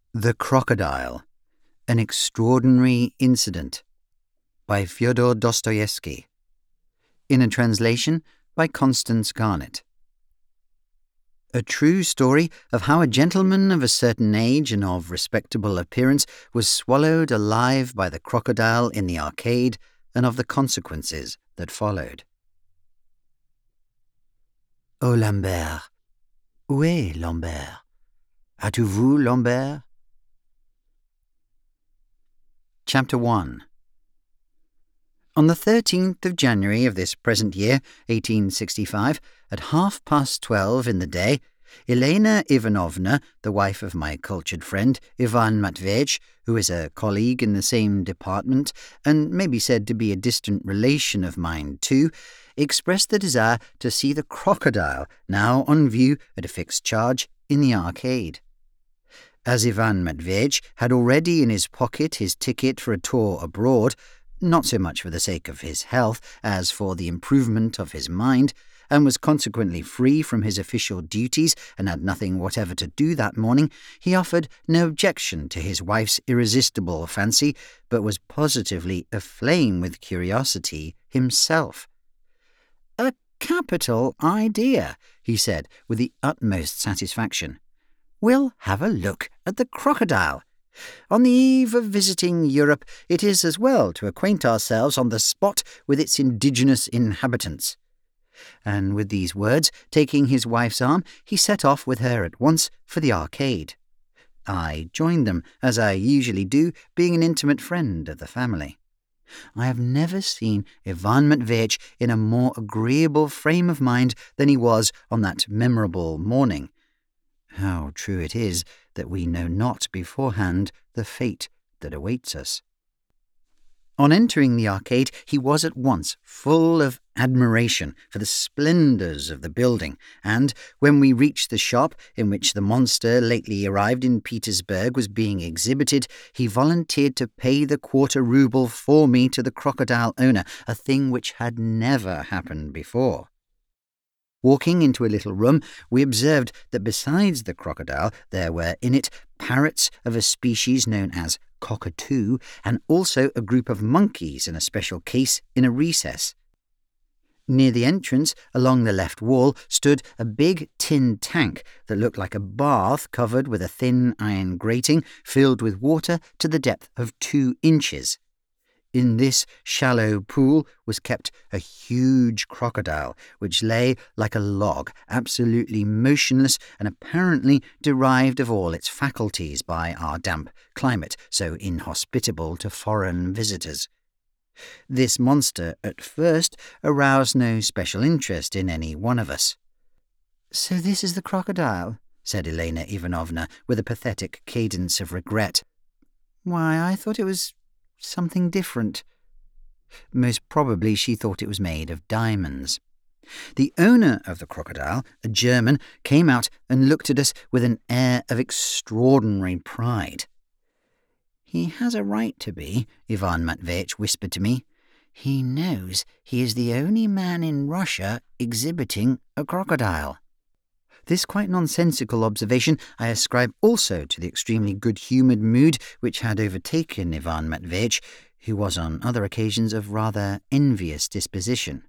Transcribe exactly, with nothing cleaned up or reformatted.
The Crocodile, An Extraordinary Incident by Fyodor Dostoevsky, in a translation by Constance Garnett. A true story of how a gentleman of a certain age and of respectable appearance was swallowed alive by the crocodile in the arcade, and of the consequences that followed. Oh Lambert, où est Lambert? As-tu vu Lambert? Chapter one. On the thirteenth of January of this present year, eighteen sixty-five, at half past twelve in the day, Elena Ivanovna, the wife of my cultured friend Ivan Matveitch, who is a colleague in the same department, and may be said to be a distant relation of mine too, expressed the desire to see the crocodile, now on view at a fixed charge, in the arcade. As Ivan Matveitch had already in his pocket his ticket for a tour abroad, not so much for the sake of his health as for the improvement of his mind, and was consequently free from his official duties and had nothing whatever to do that morning, he offered no objection to his wife's irresistible fancy, but was positively aflame with curiosity himself. "A capital idea," he said with the utmost satisfaction. "We'll have a look at the crocodile. On the eve of visiting Europe, it is as well to acquaint ourselves on the spot with its indigenous inhabitants." And with these words, taking his wife's arm, he set off with her at once for the arcade. I joined them, as I usually do, being an intimate friend of the family. I have never seen Ivan Matveitch in a more agreeable frame of mind than he was on that memorable morning. How true it is that we know not beforehand the fate that awaits us. On entering the arcade, he was at once full of admiration for the splendours of the building, and when we reached the shop in which the monster lately arrived in Petersburg was being exhibited, he volunteered to pay the quarter rouble for me to the crocodile owner, a thing which had never happened before. Walking into a little room, we observed that besides the crocodile there were in it parrots of a species known as cockatoo, and also a group of monkeys in a special case in a recess. Near the entrance, along the left wall, stood a big tin tank that looked like a bath covered with a thin iron grating filled with water to the depth of two inches. In this shallow pool was kept a huge crocodile, which lay like a log, absolutely motionless and apparently derived of all its faculties by our damp climate, so inhospitable to foreign visitors. This monster at first aroused no special interest in any one of us. "So this is the crocodile," said Elena Ivanovna with a pathetic cadence of regret. "Why, I thought it was something different." Most probably she thought it was made of diamonds. The owner of the crocodile, a German, came out and looked at us with an air of extraordinary pride. "He has a right to be," Ivan Matveitch whispered to me. "He knows he is the only man in Russia exhibiting a crocodile." This quite nonsensical observation I ascribe also to the extremely good-humoured mood which had overtaken Ivan Matveitch, who was on other occasions of rather envious disposition.